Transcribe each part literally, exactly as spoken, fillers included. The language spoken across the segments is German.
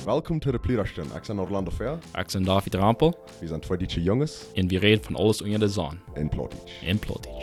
Welkom to de Plierarsten. Ik ben Orlando Fair. Ik ben David Rampel. We zijn twee dietje jongens. En we reden van alles onder de zon. In Plotisch. In Plotisch.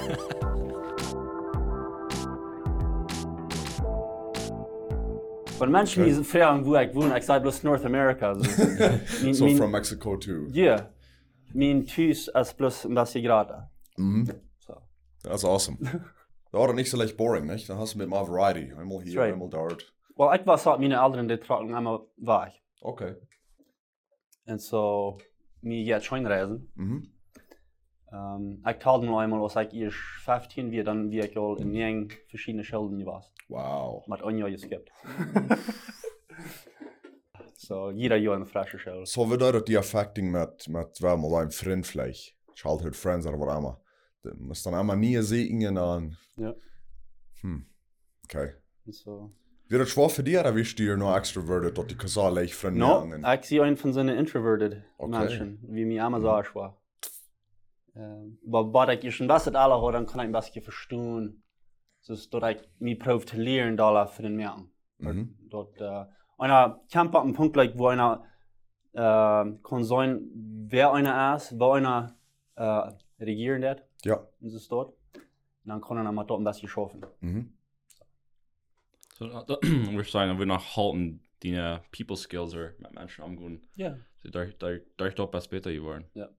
But mensen die vragen hoe ik woon, ik zei bloß North America. So, min, so min, from Mexico too? Yeah. Mijn thuis is bloß een beetje gratis. Mhm. So. That's awesome. Dat wordt niet zo leicht boring, nicht? Dan hast du mit mal variety. Einmal hier, right. Einmal dort. Well, ik was met mijn ouderen die trokken einmal weg. Okay. En zo, mir geht schon reisen. Mhm. Um, ik telde nog einmal, als ik eerst vijftien weer, dan weer ik al in negen verschillende Schilden was. Wow. Met een jaar geskipt. So, jeder Jahr eine frische Schule. So wie bedeutet die Affecting mit, mit wel mal ein Freund vielleicht? Childhood Friends oder was immer. Du musst dann einmal nie sehen an. Ja. Hm. Okay. So. Wird das schwer für dich oder bist du hier noch extroverted, dass die Kasal leicht Freunde haben? No, ich sehe einen von seinen introverted okay. Menschen, wie mir immer so schwer. Aber wenn ich schon was alle habe, dann kann ich ein bisschen verstehen. So ist, dass ich mich probiere zu lernen, da für den Merken. Mhm. Dort, äh, einer kommt an einen Punkt, like, wo einer äh, kann sein, wer einer ist, wo einer äh, regieren wird. Ja. Das ist dort. Und dann kann er mal dort ein bisschen schaffen. Mhm. So, da würde ich sagen, wir noch halten die uh, People Skills oder mit Menschen umgehen. Ja. So, da ich doch was besser geworden. Ja.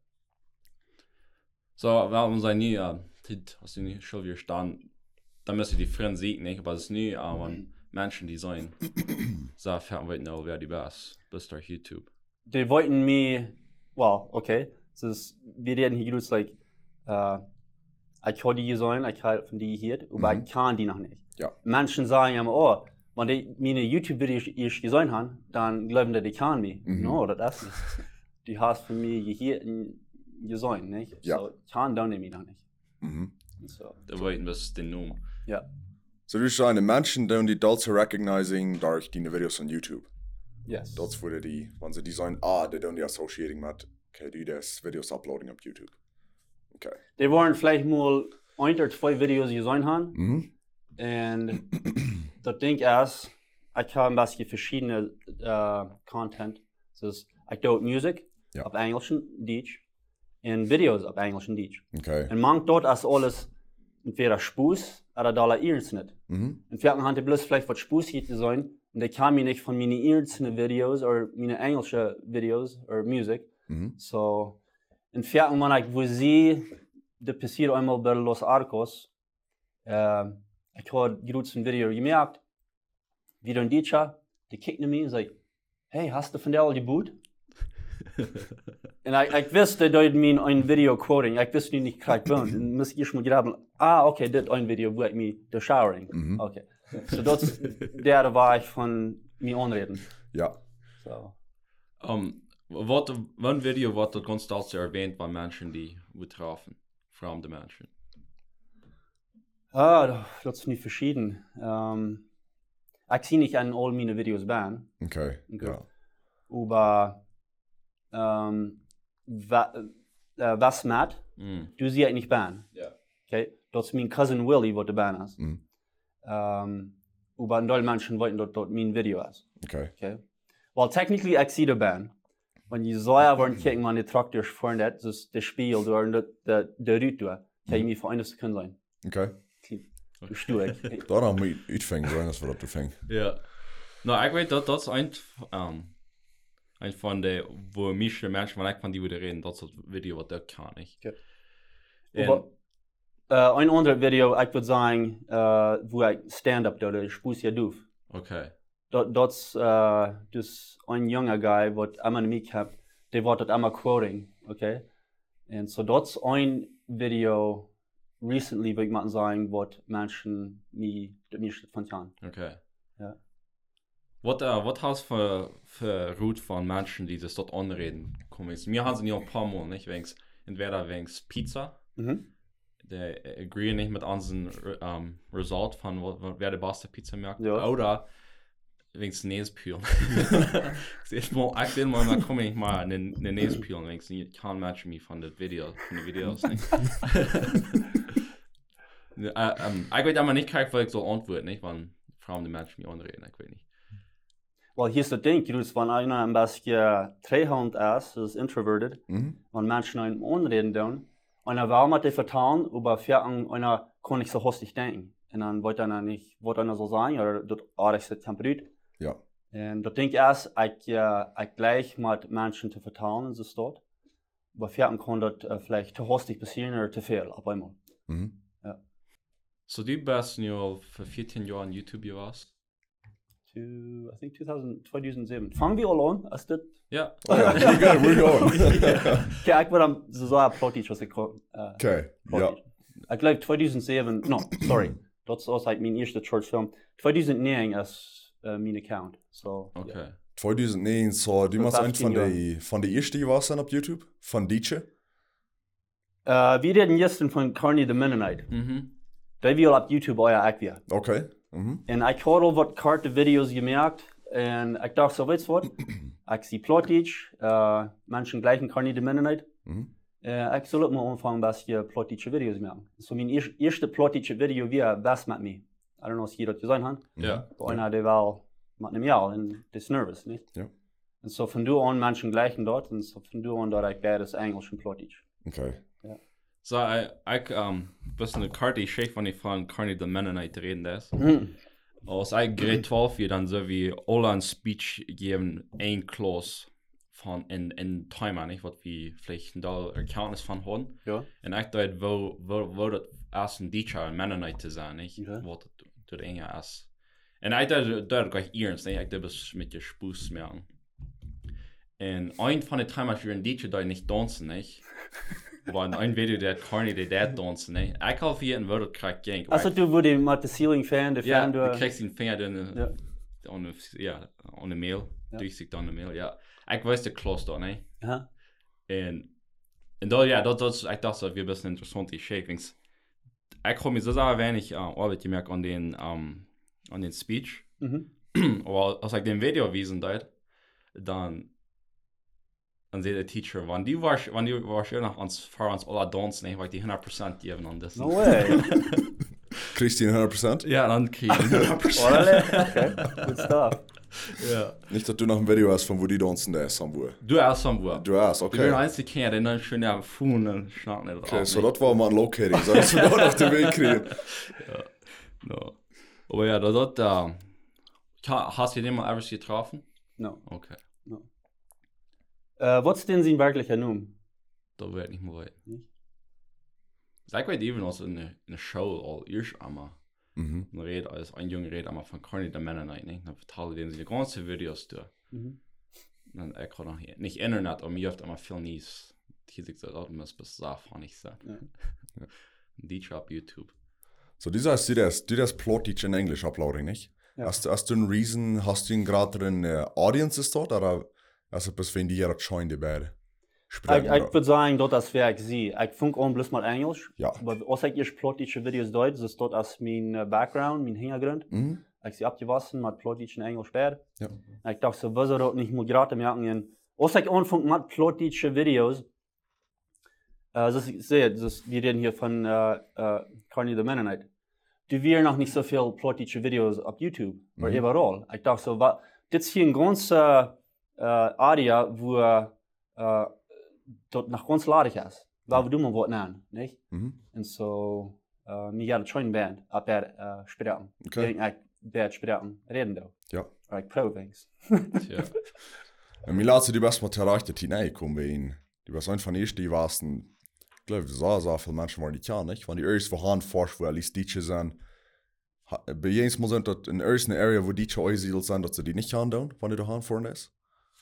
So, weil man sagt nie, uh, hast du nicht schon wieder standen, dann müssen die Freunde sehen, nicht? Aber es ist nie, uh, wenn Menschen, die sein, so fern weit noch, wer die best, bis durch YouTube. Die wollten mir, well, okay, so ist, wir reden hier gut, like, uh, ich kann die sein, ich kann von die hier, aber mhm. ich kann die noch nicht. Ja. Menschen sagen immer, oh, wenn die meine YouTube-Videos ich gesehen haben, dann glauben die, die kann mich. Mhm. No, das ist nicht. Die hast von mir hier gesehen, nicht? Ja. So, kann dann mich noch nicht. Mhm. So. Da wollten wir den Namen. Ja. So du sagst, die Menschen, die die adults recognizing durch die Videos on YouTube. Yes. Das würde die, wenn sie die sagen, ah, die don't die associating mit, okay, die das Videos uploading auf YouTube. Okay. Die wollen vielleicht mal ein oder zwei Videos gesehen haben. Mhm. Und das Ding ist, ich habe ein bisschen verschiedene uh, Content. Dus ich doe Musik ja. auf Englisch und Deutsch und Videos auf Englisch und Deutsch. Okay. Und manchmal dort ist alles entweder Spaß oder da ernst nicht. Mhm. Und wir haben bloß vielleicht was Spaß hier zu sein und ich kann mich nicht von meinen ernsten Videos oder meinen englischen Videos oder Musik. Mhm. So, und wir haben, wenn ich wo sie, das passiert einmal bei Los Arcos. Uh, Ich habe gerade ein Video gemerkt, wieder ein D J, die kicken mich und sagt, hey, hast du von der all geboot? Und ich, ich wusste, dass ich mir ein Video quoting, ich wusste nicht gerade wann. Dann muss ich mal graben, ah, okay, das ist ein Video, wo ich mich der showering. Mhm. Okay. So das der war ich von mir anreden. Ja. So. Um, wat, een video wordt dat constant erwähnt van mensen die we trafen, vreemde mensen. Ah, das ist nicht verschieden. Um, ich sehe nicht an all meine Videos ban. Okay, okay. Ja. Aber um, wa, uh, was Matt, mm. du siehst nicht ban. Ja. Okay, das ist mein Cousin Willie, was der ban ist. Mm. Um, aber ein paar Menschen wollten dort, dort mein Video ist. Okay. Okay. Well, technically, ich sehe den ban. Wenn die so wollen kicken, wenn die Traktor vorne hat, das ist der Spiel, oder der der Route, kann ich mir für eine Sekunde sein. Okay. Du stuur. Daar dan moet je uitvingen, zijn als we dat te vingen. Ja. Nou, ik weet dat dat is een, um, een van de, waar meeste mensen van ik van die willen reden, dat is het video wat dat kan. Ik. Okay. En, uh, een andere video, ik wil zeggen, uh, waar ik stand-up doe, de spoes je doef. Oké. Okay. Dat, dat is uh, dus een jonge guy, wat ik aan mij heb, die wordt het allemaal quoting, oké? Okay? En zo so dat is een video, recently, würde ich mal sagen, was Menschen mir nicht spontan. Okay. Ja. Was uh, was hast du für für Route von Menschen, die das dort anreden kommen? Mir haben sie ja ein paar Mal, nicht wenigstens entweder wenigstens Pizza. Mhm. Der agree nicht mit unseren um, Result von wo, wer der beste Pizza merkt. Ja. Oder wenigstens Näspülen. Ich mal aktuell mal mal komme ich mal eine eine Näspülen, wenigstens ich kann matchen mich von den Videos, von den Videos nicht. Uh, um, ich weiß aber nicht, weil ich so antworten, nicht, wann Frauen die Menschen mich anreden, ich weiß nicht. Well, hier ist das Ding, Grüß, wenn einer ein bisschen Trehand ist, ist introverted, Mhm. wenn Menschen einen anreden tun, einer will mit dir vertrauen, aber für einer kann nicht so hastig denken. Und dann wird einer nicht, wird einer so sagen, oder das artigste Temperat. Ja. Und das Ding ist, ich, äh, ich gleich mit Menschen zu vertrauen, ist es dort. Aber für einen kann das äh, vielleicht zu hastig passieren oder zu viel, auf einmal. Mhm. Ja. So, du bist nur für vierzehn Jahre on YouTube warst? To, I think zweitausendsieben. Fangen wir alle an, ist das? Ja. Oh ja, we're good, we're going. Ja, ich war dann so so ein Plotty, was ich kann. Äh, Okay, ja. Ich glaube zweitausendsieben, no, sorry. Das ist like mein erster Shortfilm. zweitausendneun ist äh, mein Account. So, Okay. yeah. zweitausendneun, so, du Vor machst ein fünfzehn von Jahren. der, von der ersten, die warst auf YouTube? Von Dietsche? Äh, wir reden jetzt von Carney the Mennonite. Mhm. Der will auf YouTube euer Act wir. Okay. Mhm. Und ich habe al wat karte Videos gemerkt. Und ich dachte so, weißt du was? Ich sehe Plottage, äh, Menschen gleichen Carney the Mennonite. Mhm. Uh, ik zal ook maar aanvangen best je plottische video's maken. So mijn eerste, eerste plottische video weer best met me. I don't know of je dat gezien hebt. Ja. Maar einer die wel met hem jou en die is nervous, niet? Ja. En so von du an Menschen gleichen dort und so von du an dort ich beides Englisch und Plottisch. Okay. So, ich, ich, um, bisschen eine Karte, ich schicke, wenn ich von Carney the Mennonite reden das. Mhm. Als ich Grade zwölf wir dann so wie alle ein Speech geben, ein Klaus von in, in Timer, nicht, was wir vielleicht da Erkenntnis von haben. Ja. Und ich dachte, wo, wo, wo das erst ein Teacher, ein Mennonite zu sein, nicht, Okay. wo das das enge ist. Und ich dachte, das gleich ernst, nicht, ich dachte, das mit dir Spaß machen. Und ein von den Timern für ein Teacher, der nicht tanzen, nicht. Aber in ein Video, der Carney, der der tanzen, nicht. Ich hoffe, jeden würde das gerade gehen. Also du wurde mit der Ceiling Fan, der Ja, Fan, du du... kriegst den Finger dann, Ja. on the, ja, on the mail, Ja. durchsicht on the mail, ja. Ich weiß der Klaus da, ne? Ja. Und, und da, ja, das, das, ich dachte, das wäre ein bisschen interessant, die Shakings. Ich habe mir so sehr wenig äh, Arbeit gemerkt an den, um, an den Speech. Mhm. Aber als ich den Video wiesen dort, dann, dann sieht der Teacher, wenn die war, wenn die wahrscheinlich ans, vor uns alle tanzen, ne, weil die hundert Prozent geben an das. No way. Kriegst du ihn hundert Prozent? Ja, dann kriege ich hundert Prozent. Orale. Okay, good stuff. Ja. Nicht, dass du noch ein Video hast, von wo die tanzen, der ist am Wohl. Du hast am Wort. Du hast, Ich bin okay. der einzige Kind, der dann schon ja Fuhn und Schnapp nicht Okay, so das war mal ein Locating, so dass wir da noch den Weg kriegen. Ja. No. Aber ja, da dort, äh, ka- hast du den mal ever getroffen? No. Okay, Uh, what's denn sein wirklicher Name? da wird nicht mehr weit. Nicht? Ich weiß even als in der in der Show all erst einmal. Mhm. Ein Red, als ein junger Red einmal von Carney the Mennonite, ne? Dann verteilen die die ganze Videos durch. Mhm. Und ich kann noch nicht Internet, aber mir oft einmal viel Nies. Die sich so, das muss bis so funny sein. Ja. Die auf YouTube. So, dieser ist, du das, du das Plottage in Englisch uploading, nicht? Ja. Hast, du- hast du einen Reason, hast du ihn gerade drin, äh, Audiences dort, oder hast du etwas, wenn die ja das scheuen, die beide Ich, sprechen? ich würde sagen, dort das Werk sie. Ich funk an bloß mal Englisch. Ja. Aber als ich erst plottische Videos deut, das ist dort als mein äh, Background, mein Hintergrund. Mhm. Ich sie abgewaschen mit plottischen Englisch bad. Ja. Ich dachte so, was er dort nicht mal gerade merken. Als ich anfang mit plottische Videos, äh, das ich sehe, das, wir reden hier von äh, äh, Carney the Mennonite. Du wirst noch nicht so viel plottische Videos auf YouTube Mhm. oder überall. Ich dachte so, was, das ist hier ein ganzer äh, Area, wo äh, dort noch ganz ladig ist. Waar we doen maar wat aan, niet? Mhm. En zo, uh, mir gaat het schon band, ab der uh, spreken. Okay. Ik denk, ik ben spreken, reden do. Ja. Or ik provings. Tja. Und mir lasse die best mal terrachte hinein kommen bei ihnen. Die was einfach nicht, die warsten, ich glaube, so, so viele Menschen waren die ja nicht. Wenn die erst vorhanden forsch, wo er liest Dietsche sind, ha- bei jenes Mal sind das in ersten Area, wo Dietsche angesiedelt sind, dass sie die nicht haben, wenn die da haben vorne ist.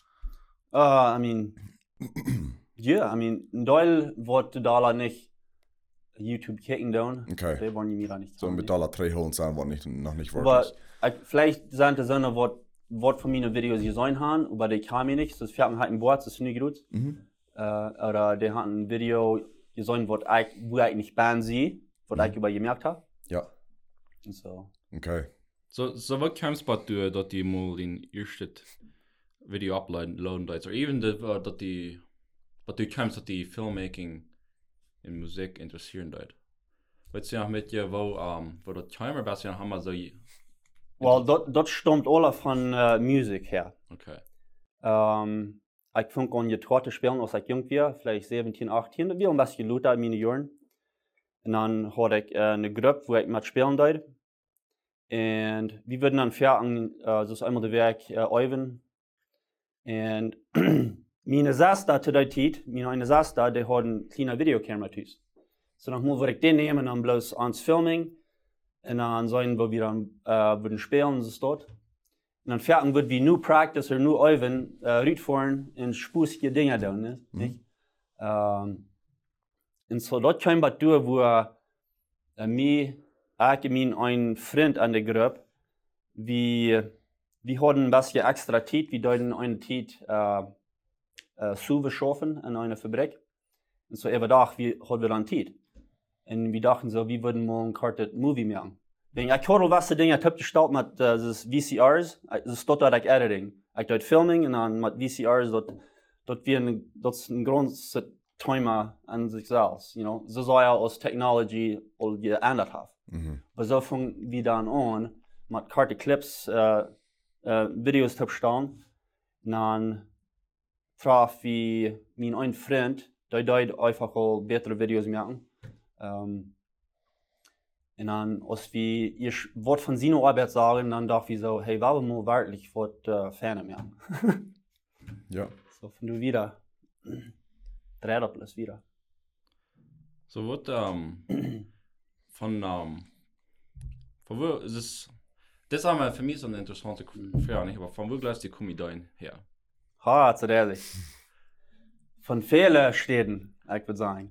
Uh, I mean, yeah, I mean, in Deutschland wordt de dollar nicht YouTube kijken doen. Okay. Die wollen mir da nicht So haben, mit nicht? Dollar drei holen sind, was nicht, noch nicht Aber wort ist. ich, vielleicht sind die Sonne, was was von meinen Videos gesehen haben, aber die kamen nicht. Das fährt halt ein Wort, das ist nicht gut. Mhm. Uh, oder die hatten ein Video gesehen, was ich, wo ich nicht ban sehe, was Mhm. ich über gemerkt habe. Ja, Und so. okay. So, so was kämpfst du, dass die mal den ersten Video uploaden, laden dort, oder even, dass dass die, was du kämpfst, dass die Filmmaking in Musik interessieren dort. Weißt du ja mit dir, wo, ähm, wo der Timer bist, ja, haben wir so Well, dort, dort stammt alle von uh, Musik her. Okay. Um, ich fing an Gitarre zu spielen, als ich jung war, vielleicht siebzehn, achtzehn. Das war ein bisschen lauter in meinen Jahren. Und dann hatte ich uh, eine Gruppe, wo ich mit spielen durfte. Und wir würden dann fertig, uh, das ist einmal der Werk uh, Euven. Und meine Schwester zu der Zeit, meine eine Schwester, die hat eine kleine Videokamera zu Hause. So dann würde ich den nehmen und dann bloß ans Filming. Und dann sagen wir, wir dann uh, würden spielen, das ist dort. Und dann fertig wird wie nur Practice oder nur Euven, uh, rüberfahren und spusige Dinge tun, ne? Mhm. Nicht? Um, und so dort kam was durch, wo uh, mir, ich und ein Freund an der Gruppe, wir, wir hatten ein bisschen extra Zeit, wir hatten eine Zeit uh, uh, Suve schaffen in einer Fabrik. Und so jeden Tag wir, hatten wir dann Zeit. Und wir dachten so, wir würden mal ein kartet Movie machen. Ich habe was Dinge abgestellt mit uh, V C Rs, das ist dort ich Editing. Ich dort Filming und dann mit V C Rs, dort, dort wir ein, das ist ein großes Thema an sich selbst, you know. So soll ja aus Technology geändert haben. Mhm. Aber so fangen wir dann an, mit Karte Clips, uh, uh, Videos zu stellen. Und dann traf ich meinen einen Freund, der dort einfach auch bessere Videos machen. Um, und dann, als wir ihr Wort von seiner Arbeit sagen, dann dachte ich so, hey, warum mal wirklich was uh, Ferne machen? Ja. So, von du wieder, dreht alles wieder. So wird um, von, um, von wo ist es, das ist aber für mich so eine interessante Frage, nicht? Aber von wo glaubst du, die Komödien her? Ha, zu ehrlich. Von vielen Städten, ich würde sagen.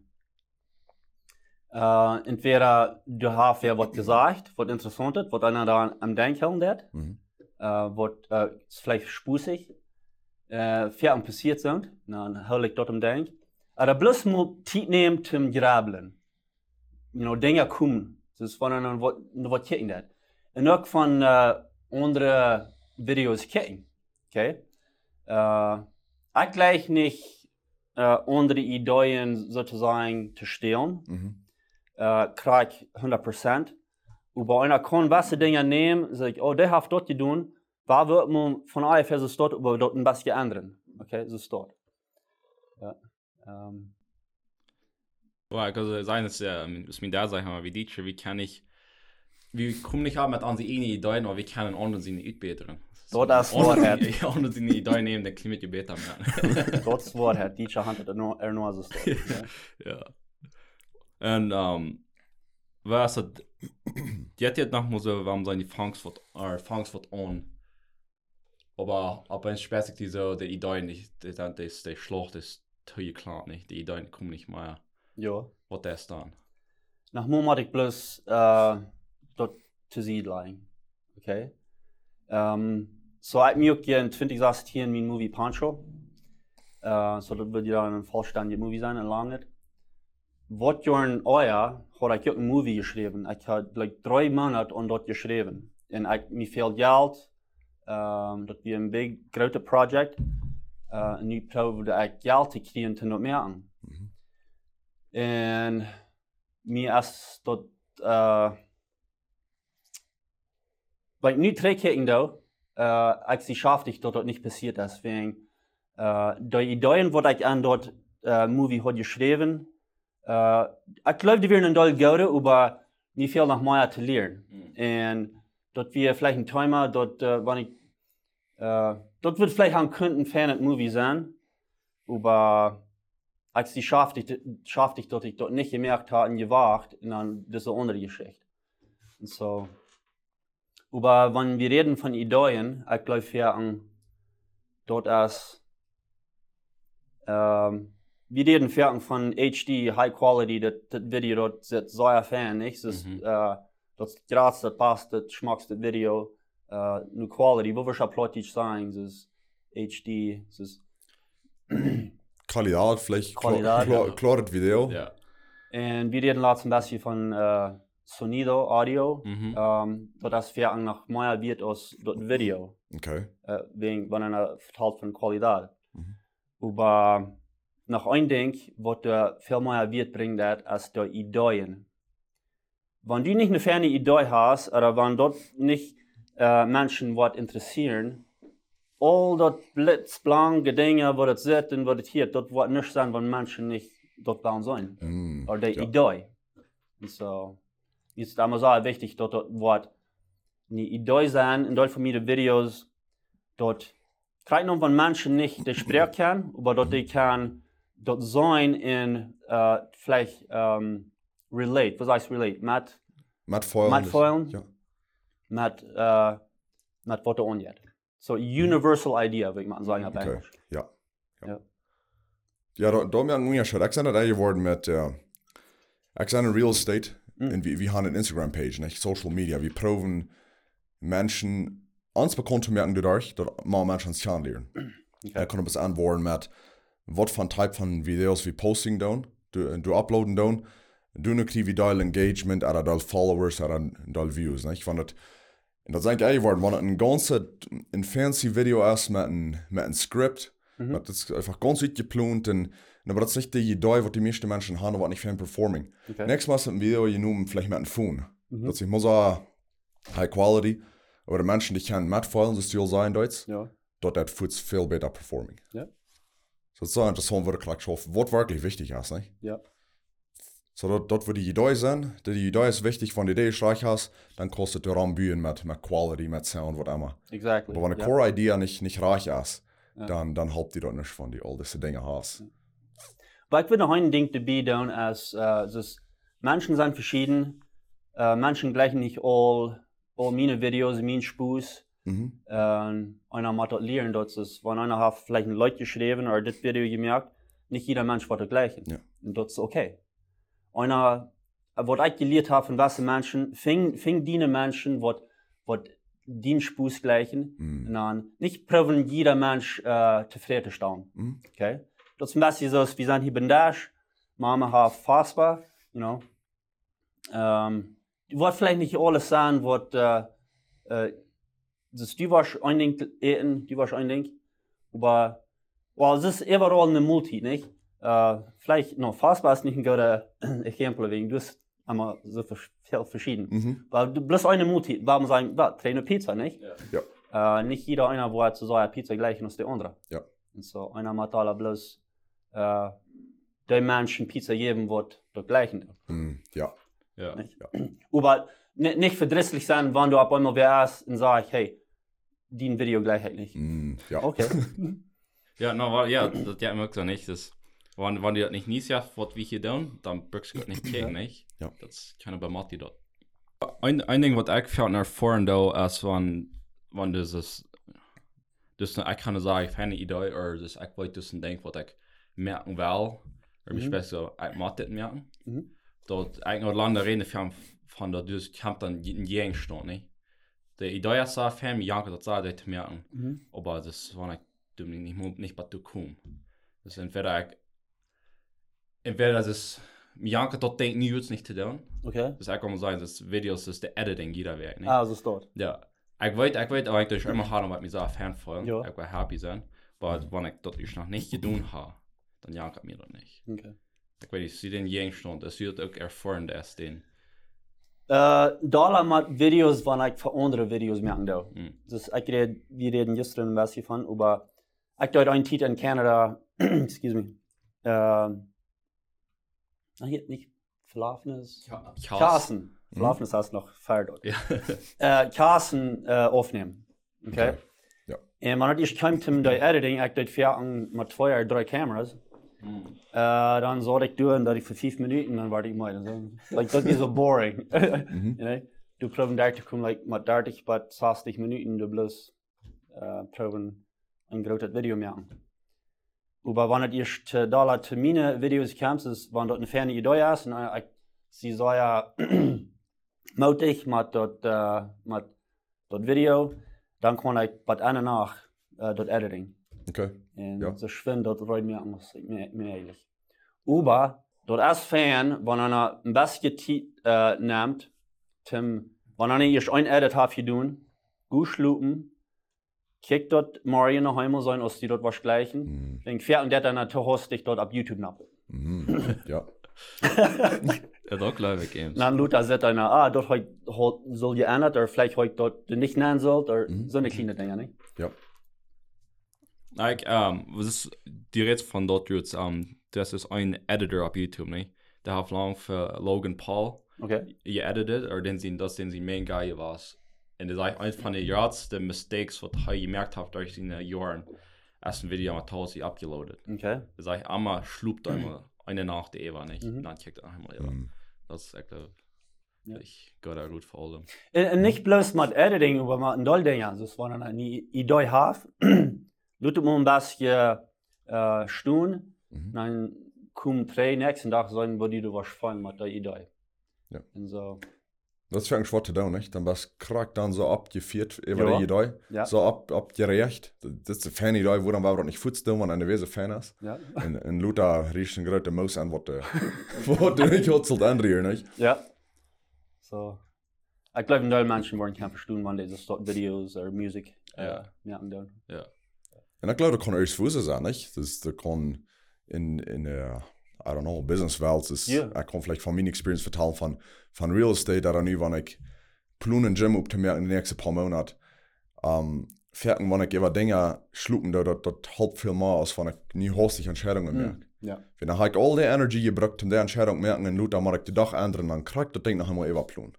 Uh, entweder du hast ja was gesagt, was interessant ist, was einer da am Denken hat, mhm. uh, was uh, vielleicht spusig, uh, viel passiert sind, dann hol ich dort am Denken. Aber bloß mal Zeit nehmen zum Grabeln. You know, Dinge kommen, das ist von einer, was kicken hat. Und auch von uh, anderen Videos kicken, okay? Uh, ich gleich nicht uh, andere Ideen sozusagen zu stehlen. Mhm. Uh, krieg hundert Prozent. Und bei einer kann was Dinge nehmen, sag ich, oh, der hat dort getan, war wird man von A F S dort, aber dort ein bisschen ändern. Okay, das ist dort. Ja. Um. Boah, also sein ist ja, ist mir da sagen, wie die, wie kann ich, wie kommen nicht auch mit an die eine Ideen, aber wie kann anderen sie nicht besseren. Dort das Wort hat. Anderen sie nicht Ideen nehmen, dann klimmt ihr besser mehr. Dort das Wort hat, die Hand hat er nur so dort. Ja. Und um, was hat die hat jetzt noch mal so, warum sollen die Frankfurt äh, Frankfurt on, aber aber in speziell diese die Ideen nicht, das das der Schlucht ist zu klar nicht, die Ideen kommen nicht mehr. Ja. Was das dann? Nach Moment ich bloß äh, dort zu siedeln, okay. Um, so ich mir auch in zwanzig sechzehn mein Movie Pancho, uh, so das wird ja ein vollständiges Movie sein, ein langes. Was Jahren euer habe ich auch ein Movie geschrieben. Ich habe like, drei Monate an dort geschrieben. Und ich, mir viel Geld. Um, das war ein big, großes Projekt. Uh, und ich probierte ich Geld zu kriegen, zu noch mehr an. Mhm. Und mir ist dort, uh, weil ich nicht trägkicken da, uh, ich sie schaffte ich dort, dort nicht passiert. Deswegen, uh, die Ideen, die ich an dort uh, Movie habe geschrieben, Uh, ich glaube, die werden ein doll gute, aber mir fehlt noch mehr zu lernen. Mhm. Und dort wir vielleicht ein Thema, dort, uh, wenn ich, uh, dort wird vielleicht ein Kunden Fan Movie sein, aber als die schaffte ich, schaffte ich dort, ich dort nicht gemerkt habe und gewagt, und dann das ist eine andere Geschichte. Und so. Aber wenn wir reden von Ideen, ich glaube, wir dort als, um, wir reden fertig von H D, High Quality, das, das Video, das ist sehr fan, nicht? Das ist, mhm. uh, das ist gratis, das passt, das schmeckt das Video, uh, nur Quality, wo wir schon plötzlich sagen, das ist H D, das ist Qualität, vielleicht Qualität, klar, klar, klar Video. Ja. Und wir reden zum Beispiel von uh, Sonido, Audio, mhm. um, das fertig noch mehr wird als das Video. Okay. Uh, wegen, wenn einer verteilt von Qualität. Mhm. Aber nach ein Ding, was der viel mehr Wert bringt, als die Ideen. Wenn du nicht eine ferne Idee hast, oder wenn dort nicht äh, Menschen, was interessieren, all dort blitzblanke Dinge, wo das sieht und wo das hier, dort wird nicht sein, wenn Menschen nicht dort bauen sollen. Mm, oder die ja. Idee. Und so, ist immer sehr wichtig, dort, dort wird eine Idee sein, in dort von mir die Videos, dort kriegen von Menschen nicht die Sprache können, aber dort die kann dort sein in, uh, vielleicht, um, relate, was heißt relate? Mit, mit Feulen. Mit Feulen. Ja. Mit, uh, mit was on yet. So, universal idea, würde ich mal sagen, auf okay. Englisch. Ja. Ja, ja. ja da, da haben wir schon, ich bin da geworden mit, uh, ich bin in Real Estate, mm. und wir, wir haben eine Instagram-Page, nicht? Social Media, wir proben Menschen, uns bekannt zu merken dadurch, dass mal Menschen uns kennenlernen. Okay. Ich kann etwas antworten mit, was für ein Typ von Videos wir posting down, du, du uploaden down, du noch wie dein Engagement, oder dein Followers, oder dein Views, nicht? Ich fand das, und das ist eigentlich geworden, wenn ein ganzes, ein fancy Video ist mit einem mit ein Skript, mhm. das ist einfach ganz gut geplant, und, aber das ist nicht die Idee, was die meisten Menschen haben, was nicht für ein Performing. Okay. Nächstes Mal ist ein Video genommen, vielleicht mit einem Phone. Mhm. Das ist immer High Quality, aber die Menschen, die können mitfallen, das Stil sein, Deutsch, ja. dort hat es viel besser Performing. Ja. So, das ist so interessant, wo du gleich schaffst, was wirklich wichtig ist, nicht? Ja. So, dort, dort wo die Idee sind, die Idee ist wichtig, wenn die Idee reich hast, dann kostet der Raum Bühnen mit, mit Quality, mit Sound, was immer. Exactly. Aber wenn eine ja. Core-Idee nicht, nicht reich ist, ja. dann, dann halbt die dort nicht von die all diese Dinge hast. Aber ich würde noch ein Ding dabei tun, als uh, das Menschen sind verschieden, uh, Menschen gleichen nicht all, all meine Videos, meine Spus. Mhm. Uh, einer muss das lernen, das ist, wenn einer hat vielleicht ein Leute geschrieben oder das Video gemerkt, nicht jeder Mensch wird das gleichen. Ja. Und das ist okay. Einer, was ich gelernt habe von was Menschen, fing, fing die Menschen, was den Spus gleichen, mm. und dann nicht probieren, jeder Mensch äh, zufrieden stehen. Mm. Okay? Das ist ein bisschen so, wir sind hier in Dash, Mama hat fassbar, you know. Ähm, wird vielleicht nicht alles sein, was, äh, äh, das du warst ein Ding eten, du warst ein Ding, aber, well, es ist überall eine Multi, nicht? Uh, vielleicht noch fassbar ist nicht ein guter Exempel, wegen du hast einmal so viel verschieden. Mhm. Weil du bloß eine Multi, warum sagen, was, drei eine Pizza, nicht? Ja. Ja. Uh, nicht jeder einer wo zu sagen, Pizza gleich als der andere. Ja. Und so einer muss alle bloß uh, den Menschen Pizza geben, wird das gleiche. Mhm. Ja. Ja. Nicht? Ja. Aber nicht verdrießlich sein, wenn du ab einmal wärst und sagst, hey, die ein Video gleich nicht. Mhm. Ja. Okay. ja, no, ja, das ja immer so nicht, das Wenn, wenn die das nicht nie sagt, was wir hier tun, dann brauchst du das nicht kriegen, nicht? Ja. Das kann aber Matti dort. Ein, ein Ding, was ich fällt nach vorne da, ist, wenn, wenn das ist, das ist, ich kann sagen, ich habe eine Idee, oder das ich wollte, das ein Ding, was ich merken will, oder mhm. ich besser, ich mag das merken. Mhm. Dort, ich noch lange reden, von, von da, das kommt dann in jeden Stunde, nicht? Die Idee ist, ich habe mich das sagen, das merken, mhm. aber das war nicht, nicht, nicht bei du kommst. Das ist entweder ich, Entweder das ist, Janke dort denkt nie jetzt nicht zu tun. Okay. Das ist einfach mal sagen, das Videos ist der Editing jeder Werk. Ah, so ist dort. Ja. Ich weiß, ich weiß eigentlich immer hart, weil mir so ein Fan folgen. Ja. Ich will happy sein. Aber wenn ich das noch nicht getan habe, dann Janke mir das nicht. Okay. Ich weiß, ich sehe den Jengstand, das wird auch erfahren, dass den. Uh, da mit Videos, wenn ich für andere Videos merken darf. Mm. Das, ich red, wir reden gestern ein bisschen von, aber ich dort einen Titel in Kanada, excuse me, uh, Hier, nicht Verlaufenes. Kassen. Verlaufenes heißt noch Feier dort. Ja. äh, Kassen äh, aufnehmen. Okay? Okay. Ja. Und man hat erst kommt zum Editing, ich dort vier mit zwei oder drei Kameras. Mhm. Äh, dann soll ich tun, dass ich für fünf Minuten, dann warte ich mal. So. Like, das ist so boring. Mhm. You know? Du proben da zu kommen, like, mit dreißig bis zwanzig Minuten, du bloß äh, proben ein großes Video machen. Aber wenn es erst da zu meinen Videos kommt, ist, wenn dort eine ferne Idee ist, und ich, sie soll ja mutig mit dort, uh, mit dort Video, dann kann ich bei einer nach uh, dort Editing. Okay. Und ja. So schwimmt dort rein mir anders, mehr, mehr eigentlich. Aber dort ist Fan, wenn einer ein bisschen uh, nimmt, zum, wenn einer erst ein Edit hat getan, gut schlupen, Kick dort Mario noch einmal sein, als die dort was gleichen. Mm. Dann fährt und der dann natürlich dich dort auf YouTube nach. Mm. Ja. Ja, doch, glaube ich, Games. Dann Luther sagt einer, ah, dort heute soll geändert, oder vielleicht heute dort nicht nennen sollt, oder Mhm. so eine kleine Dinge, nicht? Ja. Like, um, was ist die Rede von dort jetzt, um, das ist ein Editor auf YouTube, ne? Der hat lang für Logan Paul Okay. geeditet, oder den sie, das den sie Main Guy war. Und das ist eigentlich eins von den größten Mistakes, was er gemerkt hat durch seine Jahren. Erst ein Video mit Tulsi abgeloadet. Okay. Das ist eigentlich einmal schlupt einmal eine Nacht die Eva nicht. Mhm. Dann checkt er einmal Eva. Mhm. Das ist echt, äh, Ja. ich gehe da gut vor allem. Und, und nicht bloß mit Editing, aber mit den Dingen, das war dann eine Idee haben. Luther muss ein bisschen äh, stehen, Mhm. dann kommen drei nächsten Tag sagen, wo die du was fallen mit der Idee. Ja. Und so. Das fängt schwer zu tun, nicht? Dann was krackt dann so abgeführt über Ja. die Idee, Ja. so ab, abgerecht. Das ist eine Fan-Idee, wo dann war nicht futz tun, wenn eine Wese Fan ist. Ja. Und, und Luther riecht ein großer Maus an, was der, was der nicht hutzelt anrühren, nicht? Ja. So. Ich glaube, in Deutschland Menschen wollen kein verstehen, wann diese Start Videos oder Musik Ja. äh, merken dürfen. Ja. Und ich glaube, das kann alles Fuße sein, nicht? Das, das kann in, in der, I don't know, Businesswelt, das, Ja. ich kann vielleicht von meiner Experience vertellen, von, von Real Estate, da nu, wenn ich Plunen Gym auf zu merken in den nächsten paar Monaten, ähm, fertig, wenn ich über Dinge schlucken, da, das, das halb viel mehr, als wenn ich nie hastig Entscheidungen Mhm. merke. Ja. Wenn ich halt all die Energie gebraucht, um die Entscheidung zu merken, und Luther mache ich die Dach ändern, dann kriegt das Ding noch einmal überplun.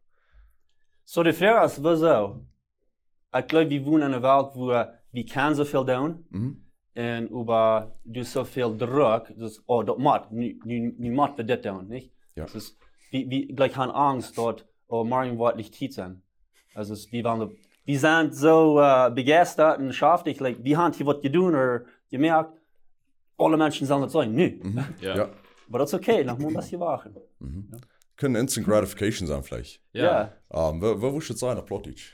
So, die Frage ist, wieso? Ich glaube, wir wohnen in einer Welt, wo wir können so viel tun. Mhm. Und über du so viel Druck, das, oh, das macht, nu, nu, nu macht wir das tun, nicht? Ja. Das ist, wie, wie, gleich haben Angst dort, oh, morgen wird nicht Zeit sein. Also, es ist, wir, waren, wir sind so uh, begeistert und schaftig, like, wir haben hier was getan oder gemerkt, alle Menschen sollen das sagen, nö. Mhm. Ja. Ja. Aber das ist okay, dann muss man das hier machen. Mhm. Ja. Können Instant Gratification sein, vielleicht. Ja. Um, wo, wo willst du sein, der Plottage?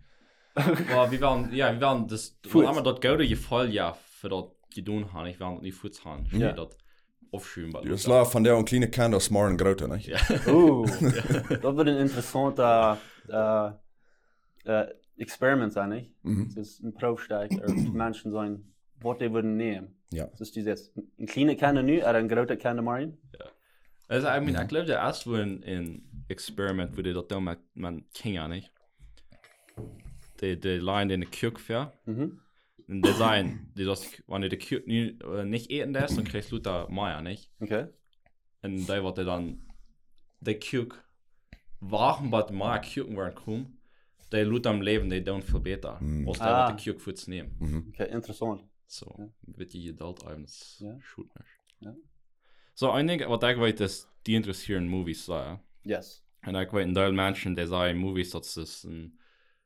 Boah, wir waren, ja, wir waren das, Fuß. wir haben dort gute Gefall, ja, für dort getan haben. Ich war nicht Fuß haben. Ich Ja. ja. dort aufschreiben. bei Du hast Luther. leider von der und kleine Kind aus Smart und Grote, nicht? Ja. Oh, das wird ein interessanter äh, äh, Experiment sein, nicht? Mhm. Das ist ein Probesteig, oder Menschen sagen, was die würden nehmen. Ja. Das ist jetzt ein kleiner Kinder nu, oder ein großer Kinder machen. Also, I mean, ich glaube, der erste war ein, ein Experiment, wo die dort man, man Kinder, nicht? Die, die Line in der Kirche fährt. Mhm. Und die sagen, die das, wenn du die Kirche nie, äh, nicht eten lässt, dann kriegst du Luther Meier, nicht? Okay. Und da wird dann die Kirche wachen, bei der Meier Kirchen waren kommen, die Luther am Leben, die tun viel besser, Mhm. als die, Ah. was die Kirche Fuß nehmen. Mhm. Okay, interessant. So, Ja. wird die Adult eins Ja. shoot mich. Ja. So, ein Ding, was ich weiß, dass die interessieren Movies sei. Yes. Und ich weiß, in Teil Menschen, die sagen Movies, dass das ein,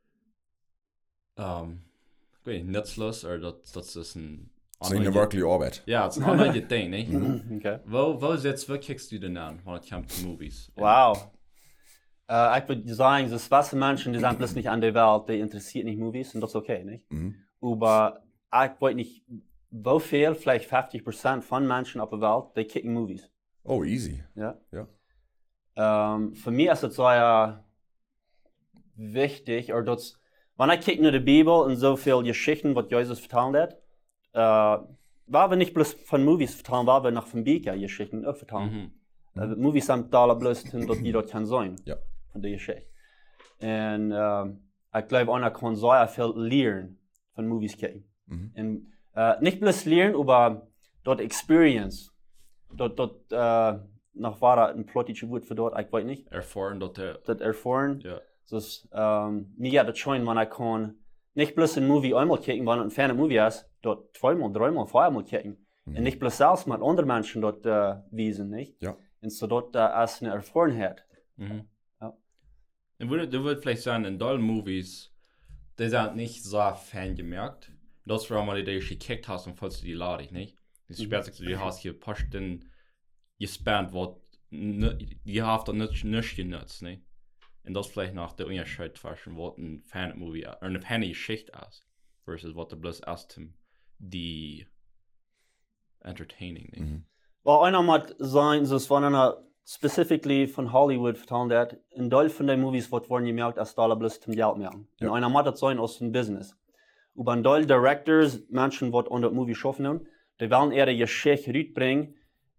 ähm, ich weiß nicht, nutzlos, oder dass das ist ein, Das ist eine wirkliche Arbeit. ja, es ist ein anderes Ding, nicht? Okay. Wo, wo jetzt, wo kriegst du denn an, wenn es kommt zu Movies? Wow. Äh, ich würde sagen, das was Menschen, die sind bloß nicht an der Welt, die interessiert nicht Movies, und das ist okay, nicht? Mhm. Aber ich weiß nicht, wie viel, vielleicht fünfzig Prozent von Menschen auf der Welt, die kicken Movies. Oh, easy. Ja. Ja. Ähm, für mich ist es sehr wichtig, oder das, wenn ich kicke nur die Bibel und so viele Geschichten, was Jesus vertellen hat, äh, war wir nicht bloß von Movies vertellen, war wir noch von Büchern Geschichten auch vertellen. Mhm. Äh, Movies sind da bloß hin, dort wie dort kann sein. Ja. Von der Geschichte. Und ähm, ich glaube, einer kann sehr viel lernen von Movies kicken. Mhm. Und äh, nicht bloß lernen, aber dort Experience. Dort, dort äh, noch war da ein plottisches Wort für dort, ich weiß nicht. Erfahren, dass der, Das erfahren. ja. Das, ähm, mir geht das schon, wenn ich kann nicht bloß ein Movie einmal kicken, wenn es ein ferner Movie ist, dort zweimal, dreimal, viermal kicken. Mhm. Und nicht bloß selbst mit anderen Menschen dort äh, wiesen, nicht? Ja. Und so dort äh, als eine Erfahrenheit. Mhm. Ja. Ich würde, du würdest vielleicht sagen, in Doll Movies, die sind nicht so Fan gemerkt. Das war mal die, die du gekickt hast und falls du die lade ich nicht. Das Mhm. später du die hast hier passt den gespannt, was die haft dann nicht nicht genutzt, ne? Und das vielleicht nach der Unterschied zwischen was ein Fan-Movie oder eine Fan-Geschichte ist versus was du bloß erst die entertaining, ne? Mhm. Well, einer muss sein, so von einer specifically von Hollywood vertellen hat, in Teil von den Movies wird worden gemerkt, als Dollar bloß zum Geld merken. Und Ja. einer muss das sein aus dem Business. Über ein Teil Directors, Menschen, die an der Movie schaffen, die wollen eher die Geschichte rüberbringen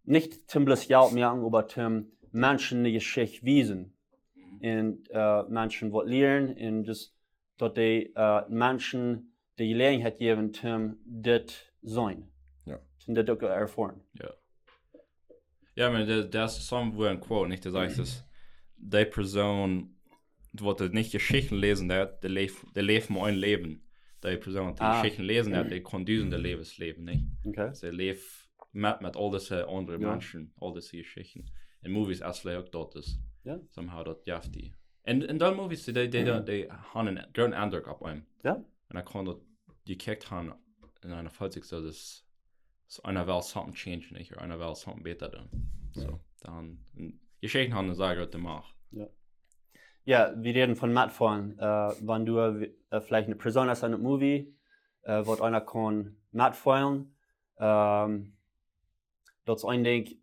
nicht zum bloß Geld merken, aber zum Menschen die Geschichte wiesen. Und uh, Menschen was lernen und das, dass die uh, Menschen die Gelegenheit geben, zum das sein. Ja. Zum das auch erfahren. Ja. Ja, men det, det är som vår en quote, nicht? Das heißt, dass die Person, die nicht Geschichten lesen, der, der lebt, der lebt mein Leben. Die Person, die ah. Geschichten lesen, der, die kann düsen der Lebensleben, nicht? Okay. Sie lebt mit, mit all diese anderen ja. Menschen, all diese Geschichten. In Movies erstmal auch dort ist. Ja. Somehow dort jaft die. In, in den Movies, die, die, die, die, die haben einen großen Eindruck auf einem. Ja. Und er kann dort, die gekriegt haben, in einer Falls so, dass so einer will something change, nicht? Oder einer will something better tun. So, ja. Dann, Geschichten haben eine Sache gemacht. Ja. Ja, wir reden von Mitfahren. Äh, wenn du äh, vielleicht eine Person hast in einem Movie, äh, wo einer kann mitfahren, ähm, das ist ein Ding,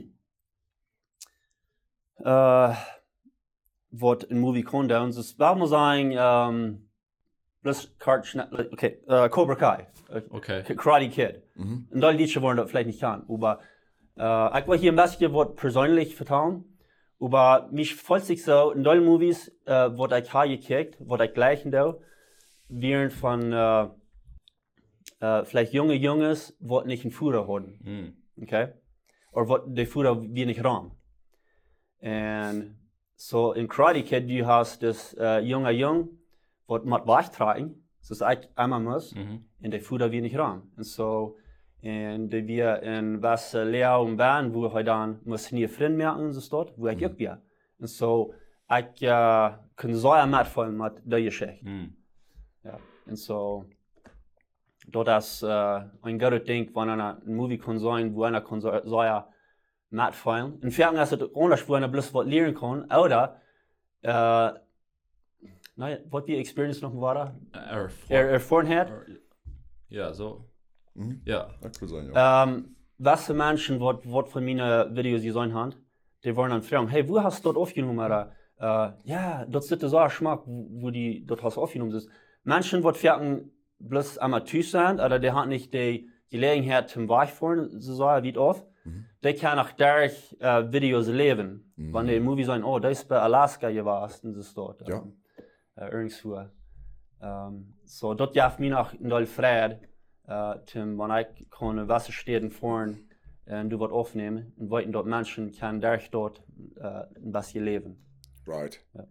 äh, was ein Movie kann da. Und das war mal sagen, ähm, das okay, uh, Cobra Kai, okay. Karate Kid. Mhm. Und da Liedchen wollen das vielleicht nicht kann, aber äh, ich will hier ein bisschen was persönlich vertrauen. Aber mich fühlt sich so, in den Movies, äh, wo ich habe gekickt, wo ich gleich da, während von äh, äh, vielleicht junge Jungs, die nicht einen Führer haben. Mm. Okay? Oder wo der Führer wie nicht ran. Und so in Karate Kid, du hast das äh, junge Jung, was mit wegtragen, das ist einmal muss, mm-hmm. und der Führer wie nicht ran. Und so, und wir in was Lehrer und Band, wo ich dann muss nie Freund merken, so dort, wo ich mm. auch bin. Und so, ich äh, kann so ein mitfallen mit der Geschichte. Mm. Ja, und so, das ist äh, ein gutes Ding, wenn einer ein Movie kann sein, wo einer kann so, so ein mitfallen. In Fernsehen ist es anders, wo einer bloß was lernen kann, oder, äh, naja, was wir Experience noch war, er erfahren hat. Ja, so. Mhm. Ja, das kann sein, ja. Ähm, was für Menschen, was von meinen Videos gesehen haben, die wollen dann fragen, hey, wo hast du dort aufgenommen? Oder, äh, ja, dort ist so ein Geschmack, wo die dort hast aufgenommen ist. Menschen, die fertig bloß Amateur sind, oder die haben nicht die Gelegenheit zum Weichfahren, so sagen wie oft, mhm. die können auch durch äh, Videos leben. Mhm. Wenn die im Movie sagen, oh, das ist bei Alaska gewesen, das ist dort. Ja. Ähm, äh, irgendwo. Ähm, so, dort gibt mir noch in der Freude. Uh, Tim, wenn ich kann Wasser stehen vorn und du was aufnehmen und weiten dort Menschen kann durch dort uh, was ihr leben. Right. Ja.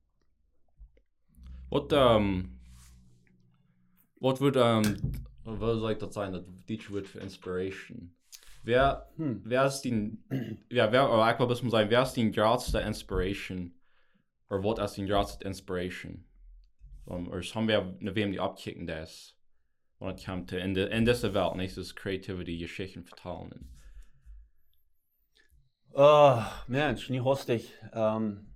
What um what would um was soll ich das sein, that teach would for inspiration? Wer hm. wer ist die ja wer oder ich muss sagen, wer ist die größte Inspiration oder was ist die größte Inspiration? Um, oder haben wir eine wem die abkicken das? When it comes to in, the, in dieser Welt, nicht das Creativity, Geschichten vertalen. Oh, Mensch, nie hostig. Um,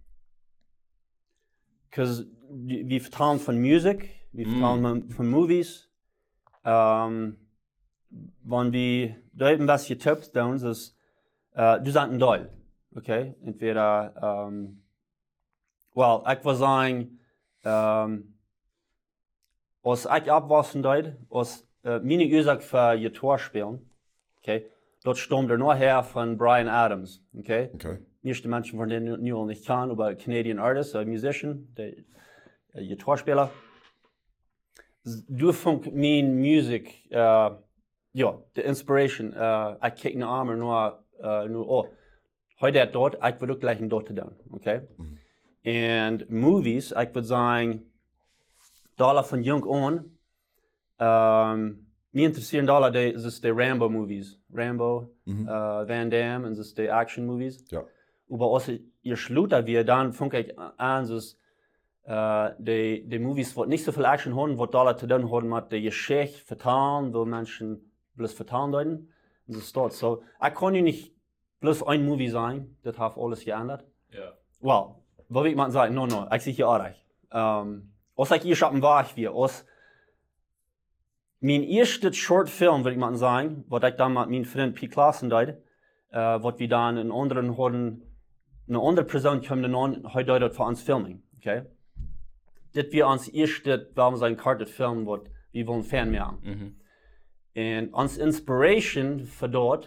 Cause wir vertalen von Musik, wir vertalen mm. von Movies. Um, wenn wir da eben was getippt da uns ist, uh, du sagst ein Doll, okay? Entweder, um, well, ich würde sagen, um, als ich abwaschen deed, als uh, meine Ursache für Gitarre spielen, okay, dort stammt er nachher von Bryan Adams, okay. Okay. Meiste Menschen von denen nur nicht kann, aber Canadian Artist, ein Musician, der uh, Gitarrespieler. Durch von meine Musik, uh, ja, die Inspiration, uh, ich kicke den Arm nur, uh, nur, oh, heute dort, ich würde gleich ein dort tun, okay. Mhm. Und Movies, ich würde sagen, Dollar von jung an, um, mich interessieren Dollar die, ist die Rambo-Movies. Rambo, mhm. uh, Van Damme, und das die Action-Movies. Ja. Aber als ihr schluter wir, dann fange ich an, dass uh, die, die Movies, die nicht so viel Action haben, was Dollar zu tun haben mit der Geschichte vertalen, wo Menschen bloß vertalen werden. Und das ist dort. So, ich kann ja nicht bloß ein Movie sein, das hat alles geändert. Ja. Yeah. Well, was will ich mal sagen? No, no, ich sehe hier auch recht. Um, Als ich hier schaffen war ich wie, als mein erster Shortfilm, würde ich mal sagen, was ich dann mit meinem Freund P. Klassen deed, uh, was wir dann in anderen hatten, eine andere Person kam dann an, heute dort für uns filmen, okay? Das war uns erste, wir haben so ein kartet Film, was wir wollen Fan machen. Mhm. Und uns Inspiration für dort,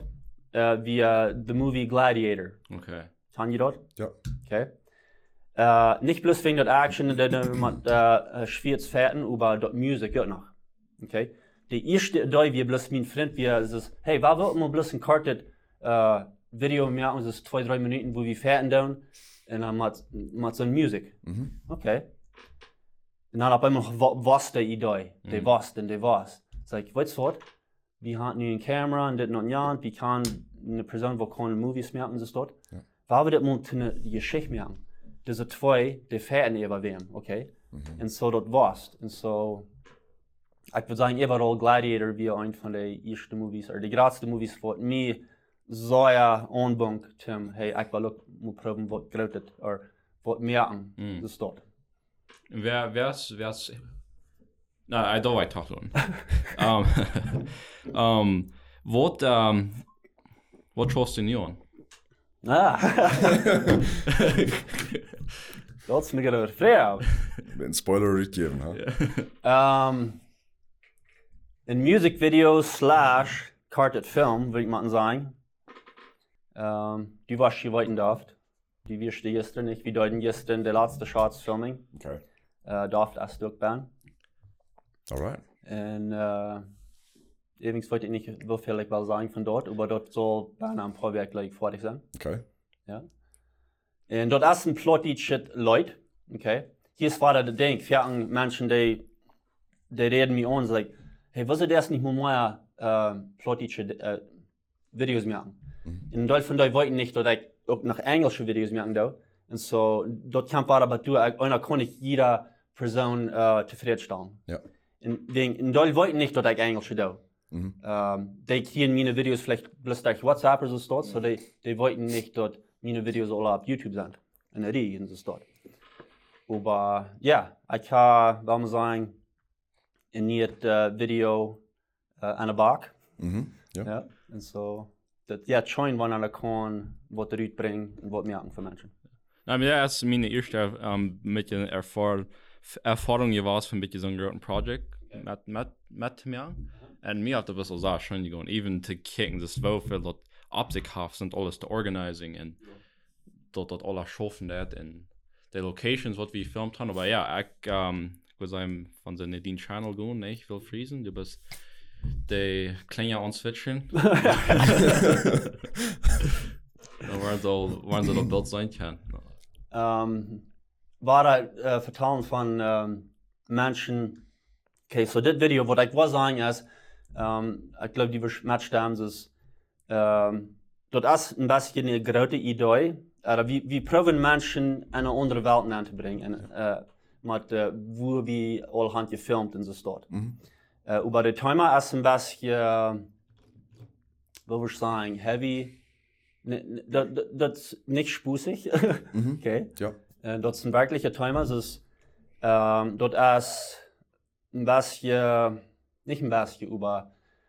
äh, wie uh, The Movie Gladiator. Okay. Kann ihr dort? Ja. Okay. Uh, nicht bloß wegen der Action, der mit uh, schwierig fährten, aber dort Musik auch noch. Okay. Die erste Idee, wie bloß mein Freund, wie ist es, hey, war wird mal bloß ein kartet uh, Video mehr, und es ist zwei, drei Minuten, wo wir fährten down, und dann mit, mit so Musik. Mhm. Okay. Und dann auf einmal was die Idee, die Mhm. was, denn die was. Sag ich, weißt du was? Wir haben eine Kamera und das noch nicht, wir können eine Person, die keine Movies machen, das dort. Ja. Weil wir das mal eine Geschichte machen. Diese zwei, die fährten über wem, okay? Mhm. Und so dort was. Und so, ich würde sagen, überall Gladiator wie ein von den ersten Movies, oder die größten Movies, die mir sehr anbunk, Tim, hey, ich will auch mal probieren, was groß ist, oder was merken, Mhm. das dort. Wer, wer's, wer's, na, I don't like talking. um, um, what, um, what trust in you on? Ah. Dat is een grote vraag. Ein Spoiler geben, ha? Um, in music videos slash carted film, wil ik maar zeggen. Um, die was je weten daft. Die wirst du gestern nicht. Wir deuten gestern die letzte Shots filming. Okay. Uh, daft als Stück ban. Alright. En uh, übrigens wollte ich nicht so viel ich will sagen von dort, aber dort soll ban ein paar Werk gleich fertig sein. Okay. Ja. En dort ist ein plotty shit Leute. Okay. Hier ist war der Ding, für Menschen, die, die reden mir an, like, hey, was ist das nicht mehr mehr uh, plotty shit uh, Videos machen? Mhm. In Deutschland die wollten nicht, dass ich auch nach englische Videos machen da. Und so, dort kann war aber du, einer kann nicht jeder Person uh, zufriedenstellen. Ja. In, wegen, in Deutschland wollten nicht, dass ich englische da. Mhm. Um, die kriegen meine Videos vielleicht bloß durch WhatsApp oder so, so die, die wollten nicht, dass meine Videos alle auf YouTube sind. Und die und so dort. Aber ja, ich kann, warum sagen, in nicht uh, Video uh, an der Bak. Mhm. Ja. Ja. Und so, dat ja, schon wann einer kann, was er uitbringen und was merken für Menschen. Na, men det är min ersta um, mycket erfar erfaring jag var för mycket sån groten project med med med mig. Och mig att det var så så schön gång even to kicken this vow för att optikhafs och alles to organizing and dort dort alla schaffen det in the locations what we filmed han aber ja ich um was I'm von der Nadine Channel gehen ne ich will friesen du bist de kleine on switchen da waren so waren so Bild sein kann. Um, war da uh, vertalen von um, Menschen, okay, so das Video, was ich was sagen ist, um, ich glaube, die wir matcht haben, ist, um, dort ist ein bisschen eine große Idee, oder wie, wie probieren Menschen eine andere Welt anzubringen, uh, mit, uh, wo wir all hand gefilmt und so dort. Mhm. Uh, aber der Thema ist ein bisschen, wie würde ich sagen, heavy, das, das ist nicht spußig, Mhm. okay. Ja. Uh, dat is een werkelijke thema, dus um, dat is een beetje, niet een beetje, maar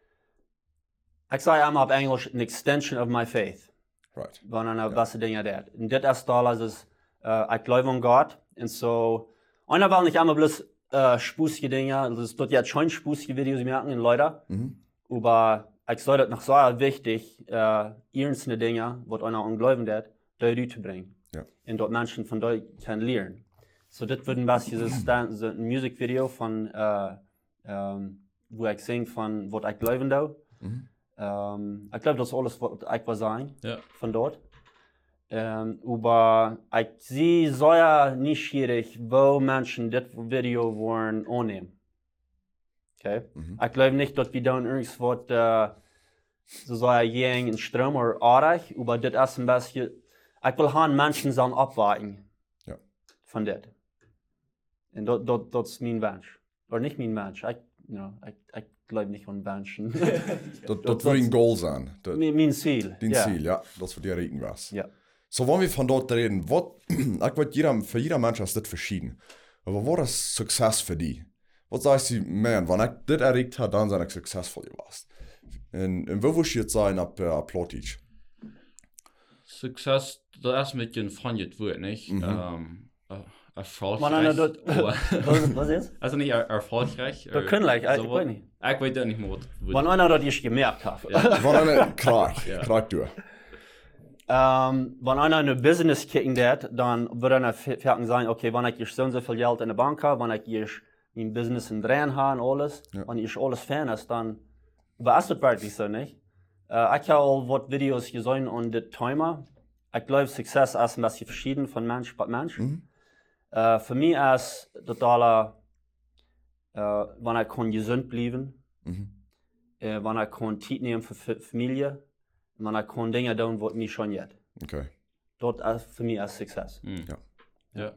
ik zei allemaal op Engels, an extension of my faith. Right. Wanneer een Ja. beetje dingen deed. En dit is alles, is, uh, ik geloof aan God, en zo, einer wil niet allemaal bloß uh, spußige dingen, dus dat je schon spußige video's merken in Leute, Mhm. aber ich sage das noch sehr wichtig, uh, ernste Dinge, was einer an Glauben deed, da zu bringen. Ja. En dat mensen van daar kunnen leren. So dit wordt een beetje zo'n zo een muziekvideo van, uh, um, wo ik zing van wat ik geloven doe. Mhm. Um, ik geloof dat is alles wat ik wil zijn Ja. van dort. Um, aber ik zie zeer nieuwsgierig, wo mensen dit video worden aannemen. Okay? Mhm. Ik geloof niet dat we dan ergens wat, uh, so sehr jeng in Strom oder aardig, aber dit is een beetje. Ich will haben Menschen sollen abwarten. Ja. Von das. Und das, das, das ist mein Wunsch. Oder nicht mein Wunsch. Ich, you know, ich, ich glaube nicht an Wünschen. Dat, dat wil een goal zijn. Dat, mein, mein Ziel. den ja. Ziel, ja. Dat voor die reden was. Ja. So, wenn wir von dort reden, wat, ich weet, jeder, für jeder Mensch ist das verschieden. Aber was ist Success für die? Was sagst du, man, wenn ich das erreicht habe, dann bin ich successful gewesen. Und, und wo willst du jetzt sein ab, ab Plottage? Success, das ist mit den Fanjet wird nicht. Mhm. Um, uh, erfolgreich. dort, was, was ist? Also nicht er, erfolgreich. Da können ich, ich so weiß nicht. Ich weiß nicht mehr, was. Wenn einer das ich gemerkt hat. Ja. Wann eine, klar, ja. klar du. Um, wenn einer eine Business kicken wird, dann würde einer fertig sagen, okay, wenn ich so und so viel Geld in der Bank habe, wenn ich mein Business in dran habe und alles, ja. wenn ich alles fan ist, dann aber ist das wirklich so nicht. Uh, ich habe auch was Videos gesehen und das Thema. Ich glaube, Success ist ein bisschen verschieden von Mensch zu Mensch. Mhm. Uh, für mich ist totaler, uh, wenn ich kann gesund bleiben, mhm. uh, wenn ich kann Zeit nehmen für F- Familie, wenn ich kann Dinge tun, was mich schon jetzt. Okay. Dort ist für mich ist Success. Mhm. Ja. Ja.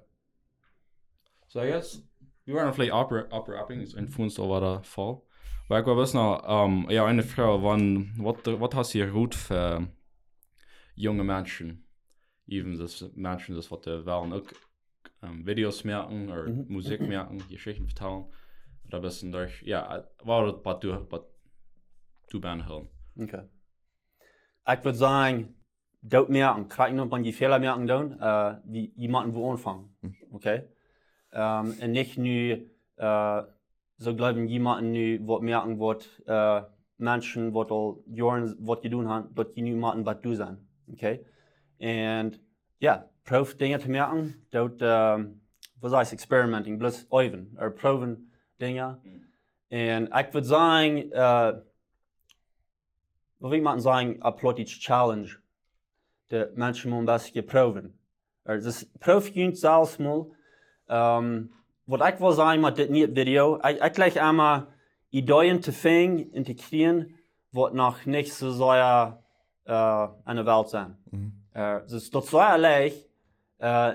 So jetzt, wir waren vielleicht Up-Rapping, ist ein Funst over der Fall. Weil ich weiß noch, um, ja, eine Frage, was hast du gut für junge Menschen? Even das Menschen, das was wollen auch um, Videos merken oder mhm. Musik merken, Geschichten vertellen. Oder ein bisschen durch, ja, war das, was du, was du behandeln. Okay. Ich würde sagen, dort merken, gerade nur, wenn die Fehler merken, dann, uh, wie jemanden wo anfangen. Okay? Um, und nicht nur, uh, so glauben jemanden nu wat merken wat uh, Menschen wat al jaren wat je doen gaan, dat je nu maten wat doen zijn. Okay? And ja, proef dingen te merken, dat um, was heißt experimenting, bloß oefen, er proeven dingen. En ik wil zeggen, uh, wat wil ik zeggen, een plotige challenge, de mensen moeten best proeven. Er dus proef je zelfs mal. Um, Wat ik wil zeggen met dit nieuwe video, ik, ik leg einmal Ideen te vinden en te krijgen, wat nog niet zo sehr uh, aan de wereld zijn. Mm-hmm. Uh, dus dat zou alleen uh,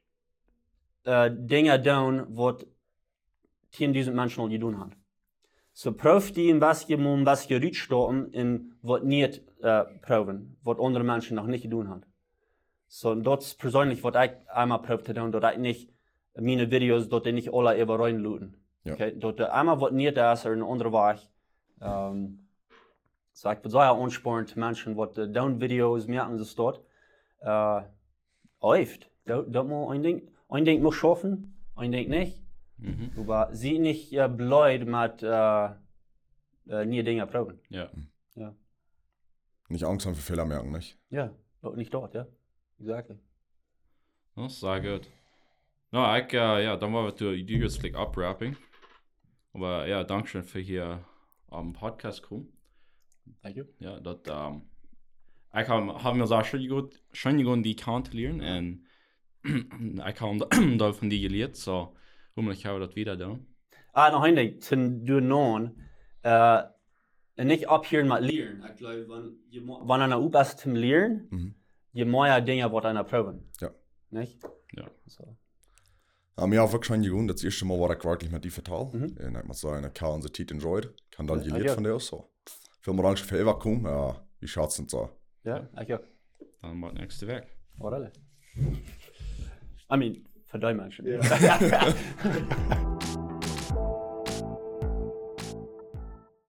uh, dingen doen wat tienduizend mensen al gedaan hebben. So proef die een beetje, moet een beetje uitstappen in wat niet uh, proeven, wat andere mensen nog niet gedaan hebben. So dat is persoonlijk wat ik einmal proef te doen, dat ik niet meine Videos dort nicht alle über reinluden. Ja. Okay? Dort einmal was nicht da ist, ein anderer Weg. Um, so ich würde sagen, anspornend Menschen, die down Videos merken, das dort. Uh, läuft. Dort muss ein Ding, ein Ding muss schaffen, ein Ding nicht. Mhm. Aber sie nicht uh, blöd mit uh, uh, neue Dinge probieren. Ja. Ja. Nicht Angst haben für Fehler merken, nicht? Ja, nicht dort, ja. Exactly. Das ist sehr gut. No, ik, uh, ja, dan waren we toe, je doet like Up-Rapping. Maar ja, dankzij voor hier am um, Podcast komen. Dank je. Ja, dat, um, ik heb, heb me zo schon goed, schon goed die kant leren. En ik heb dat van die geleerd, zo, hoe moet ik dat weer doen? Ah, nog een ding, ten doen non, uh, en niet ophieren met leren. Ik geloof, wanneer je op is te leren, mm-hmm. je mooie dingen wordt aan het proeven. Ja. Nicht? Ja. So. Ja, mir auch wirklich schon gewohnt, das erste Mal war ich wirklich mit die vertal. Mhm. Und ich muss sagen, ich habe die Zeit enjoyed. Ich kann dann die ja, Lied ja. von dir so. Viel mehr Angst für Eva kommen, ja, wie schaut's denn so? Ja, ich auch. Dann macht nächste Weg. Oder? I mean, für die Menschen. Ja.